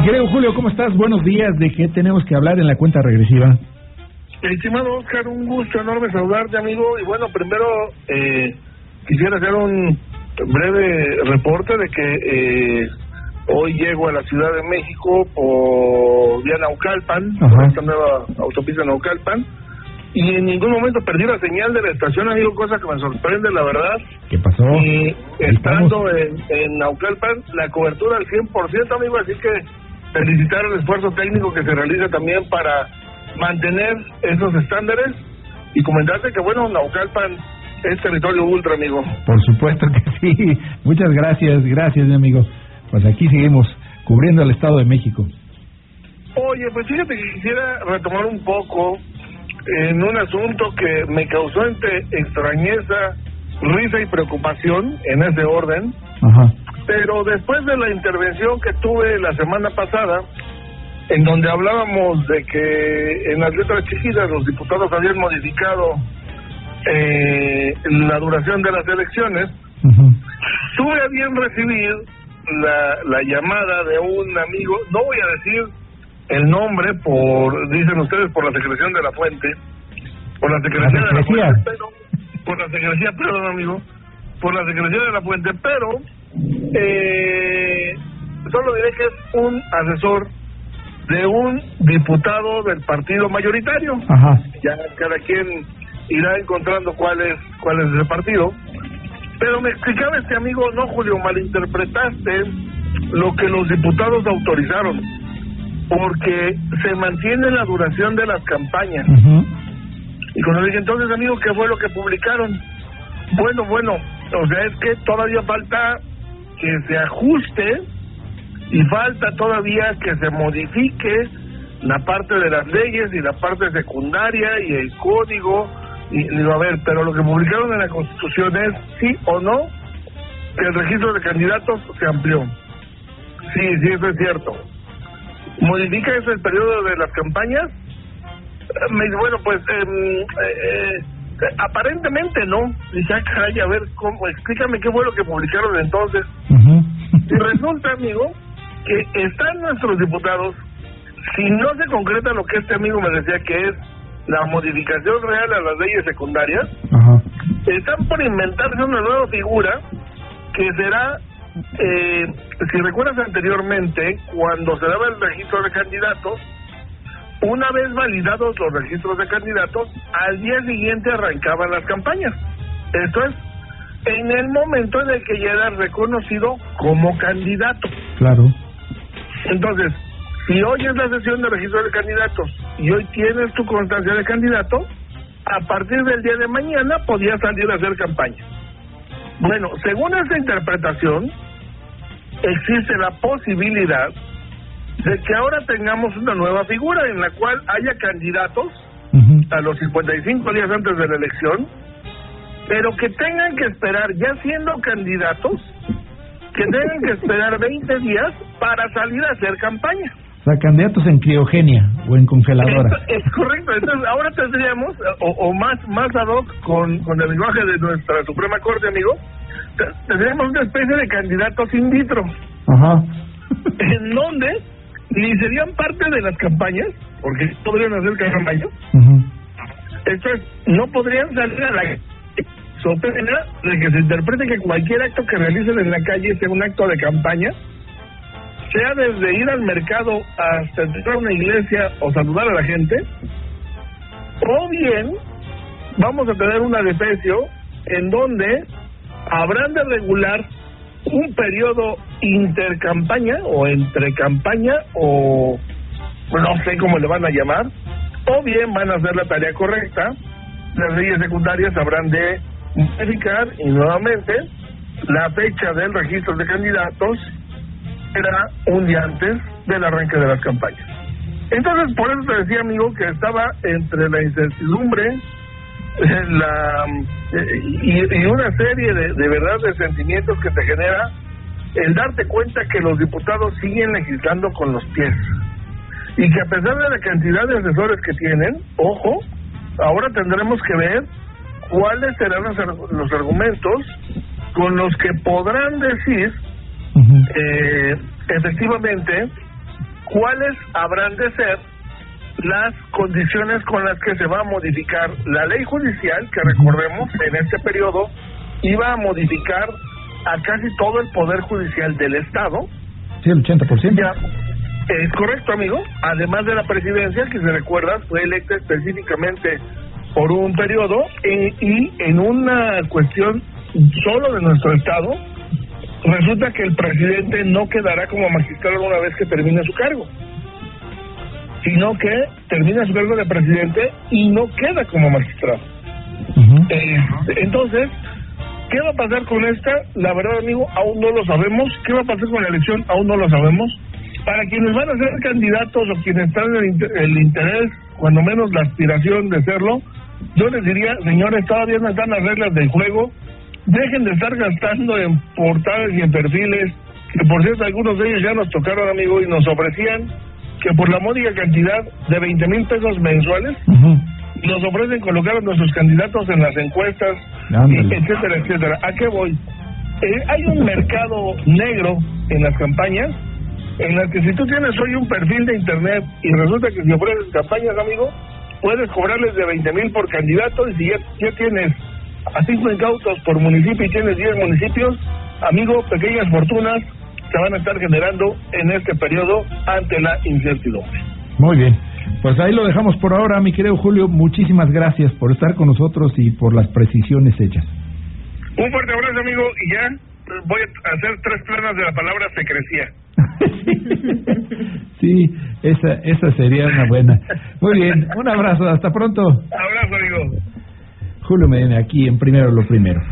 querido Julio, ¿cómo estás? Buenos días. ¿De qué tenemos que hablar en la cuenta regresiva? Estimado Oscar, un gusto enorme saludarte, amigo. Y bueno, primero quisiera hacer un breve reporte de que hoy llego a la Ciudad de México por vía Naucalpan, por esta nueva autopista Naucalpan, y en ningún momento perdí la señal de la estación, amigo, cosa que me sorprende, la verdad. ¿Qué pasó? Y estando en Naucalpan, la cobertura al 100%, amigo, así que felicitar el esfuerzo técnico que se realiza también para mantener esos estándares y comentarte que, bueno, Naucalpan es territorio ultra, amigo. Por supuesto que sí. Muchas gracias, mi amigo. Pues aquí seguimos cubriendo el Estado de México. Oye, pues fíjate que quisiera retomar un poco en un asunto que me causó entre extrañeza, risa y preocupación, en ese orden. Ajá. Pero después de la intervención que tuve la semana pasada, en donde hablábamos de que en las letras chiquitas los diputados habían modificado la duración de las elecciones, tuve a bien recibir la llamada de un amigo, no voy a decir el nombre, dicen ustedes, por la secreción de la fuente, por la secrecía de la fuente, pero por la secrecía, perdón, amigo, por la secrecía de la fuente, pero solo diré que es un asesor de un diputado del partido mayoritario. Ajá. Ya cada quien irá encontrando cuál es ese partido. Pero me explicaba este amigo, no, Julio, malinterpretaste lo que los diputados autorizaron, porque se mantiene la duración de las campañas. Y cuando le dije, entonces, amigo, ¿qué fue lo que publicaron? Bueno, o sea, es que todavía falta que se ajuste y falta todavía que se modifique la parte de las leyes y la parte secundaria y el código. Y digo, a ver, pero lo que publicaron en la Constitución es, sí o no, que el registro de candidatos se amplió. Sí, eso es cierto. ¿Modifica eso el periodo de las campañas? Me dice, bueno, pues aparentemente no. Dice, caray, a ver, explícame qué fue lo que publicaron entonces. Y resulta, amigo, que están nuestros diputados, si no se concreta lo que este amigo me decía que es la modificación real a las leyes secundarias, están por inventarse una nueva figura que será, si recuerdas anteriormente, cuando se daba el registro de candidatos, una vez validados los registros de candidatos, al día siguiente arrancaban las campañas. Esto es, en el momento en el que ya era reconocido como candidato. Claro. Entonces, si hoy es la sesión de registro de candidatos y hoy tienes tu constancia de candidato, a partir del día de mañana podías salir a hacer campaña. Bueno, según esta interpretación, existe la posibilidad de que ahora tengamos una nueva figura en la cual haya candidatos a los 55 días antes de la elección, pero que tengan que esperar, ya siendo candidatos, que tengan que esperar 20 días para salir a hacer campaña. O sea, candidatos en criogenia o en congeladora. Es correcto. Entonces, ahora tendríamos, o más ad hoc con el lenguaje de nuestra Suprema Corte, amigo, tendríamos una especie de candidatos in vitro. Ajá. En donde ni serían parte de las campañas, porque podrían hacer campaña. Entonces, no podrían salir a la calle, so pena de que se interprete que cualquier acto que realicen en la calle sea un acto de campaña, sea desde ir al mercado hasta entrar a una iglesia o saludar a la gente, o bien vamos a tener un adefesio en donde habrán de regular un periodo intercampaña o entre campaña, o no sé cómo le van a llamar, o bien van a hacer la tarea correcta. Las leyes secundarias habrán de verificar y nuevamente la fecha del registro de candidatos era un día antes del arranque de las campañas. Entonces, por eso te decía, amigo, que estaba entre la incertidumbre y una serie de verdad de sentimientos que te genera el darte cuenta que los diputados siguen legislando con los pies y que a pesar de la cantidad de asesores que tienen, ojo, ahora tendremos que ver cuáles serán los argumentos con los que podrán decir efectivamente cuáles habrán de ser las condiciones con las que se va a modificar la ley judicial, que recordemos, en este periodo iba a modificar a casi todo el poder judicial del Estado. Sí, el 80%. Ya, es correcto, amigo. Además de la presidencia, que se recuerda, fue electa específicamente por un periodo y en una cuestión solo de nuestro Estado, resulta que el presidente no quedará como magistrado una vez que termine su cargo, sino que termina su cargo de presidente y no queda como magistrado. Entonces, ¿qué va a pasar con esta? La verdad, amigo, aún no lo sabemos. ¿Qué va a pasar con la elección? Aún no lo sabemos. Para quienes van a ser candidatos o quienes están en el interés, cuando menos la aspiración de serlo, yo les diría, señores, todavía no están las reglas del juego. Dejen de estar gastando en portales y en perfiles, que por cierto algunos de ellos ya nos tocaron, amigo, y nos ofrecían que por la módica cantidad de 20,000 pesos mensuales, nos ofrecen colocar a nuestros candidatos en las encuestas, etcétera, etcétera. ¿A qué voy? Hay un mercado negro en las campañas, en las que si tú tienes hoy un perfil de internet y resulta que si ofreces campañas, amigo, puedes cobrarles de 20,000 por candidato, y si ya tienes a 5 incautos por municipio y tienes 10 municipios, amigo, pequeñas fortunas se van a estar generando en este periodo ante la incertidumbre. Muy bien, pues ahí lo dejamos por ahora, mi querido Julio. Muchísimas gracias por estar con nosotros y por las precisiones hechas. Un fuerte abrazo, amigo, y ya voy a hacer 3 planas de la palabra secrecía. Sí, esa sería una buena. Muy bien, un abrazo, hasta pronto. Abrazo, amigo. Julio Medina, aquí en Primero lo Primero.